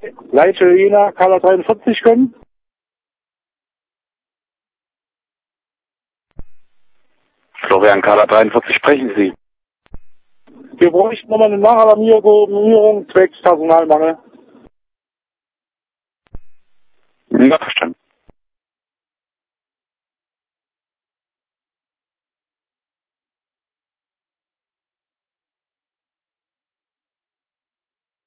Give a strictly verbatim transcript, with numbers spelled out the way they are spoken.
Leiche Jena, Kala dreiundvierzig können. Florian Kala dreiundvierzig, sprechen Sie. Wir bräuchten nochmal eine Nachalarmierung zwecks Personalmangel. Ja, verstanden.